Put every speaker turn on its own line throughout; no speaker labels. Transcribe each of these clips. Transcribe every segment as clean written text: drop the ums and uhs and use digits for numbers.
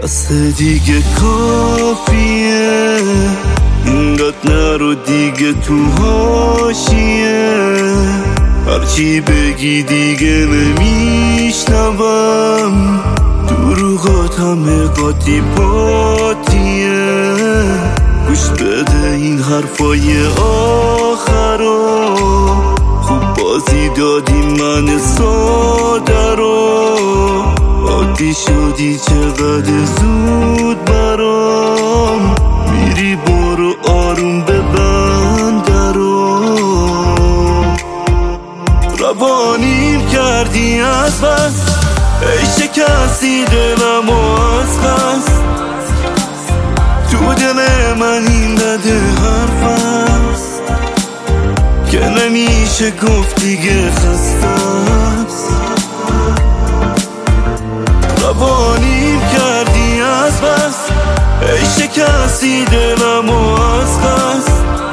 بس دیگه کافیه، اینقدر نرو دیگه تو حاشیه، هرچی بگی دیگه نمیشنوم، دروغات همه قاطی پاتیه، گوش بده این حرفای آخرا، خوب بازی دادی من ساده رو، عادی شدی چقدر زود برام، میری برو آروم ببند درو، روانیم کردی از بس، ای شکستی دلم از خست، تو دل من این بده حرف است که نمیشه گفت دیگه خسته است، روانیم کردی از بس، ای شکستی دلم از خست،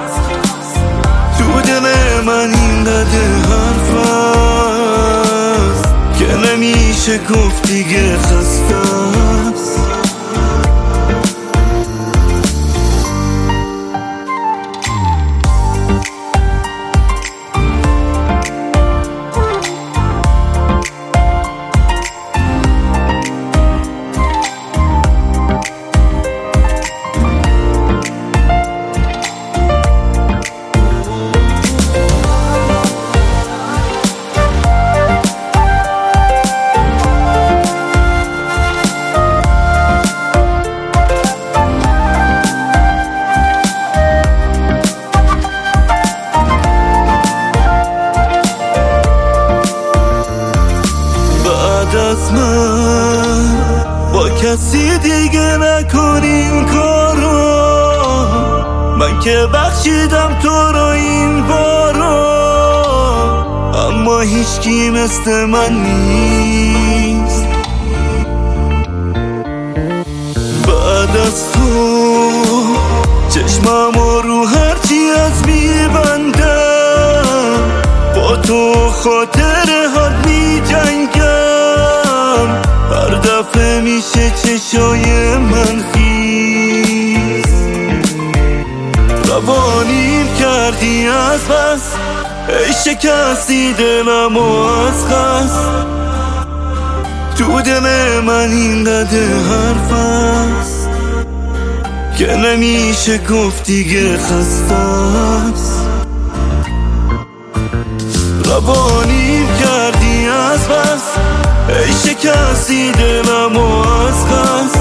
تو دل من این بده حرف است که نمیشه گفت دیگه خسته است. از من با کسی دیگه نکنین کارو، من که بخشیدم تو رو این بارو، اما هیچکی مثل من نیست، بعد از تو چشمم رو هرچی از میبندم، با تو خاطر حال میجنگم، هر دفعه میشه چشای من خیز، روانیم کردی از بس، ای شکستی دلم از خست، تو دل من این قدر حرف است که نمیشه گفت دیگه خسته است، روانیم کردی از بس، ای شکستی دلم از خست،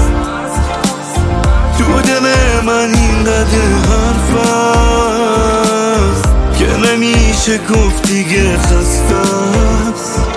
تو دل من این قدر حرف است که نمیشه گفت دیگه خسته است.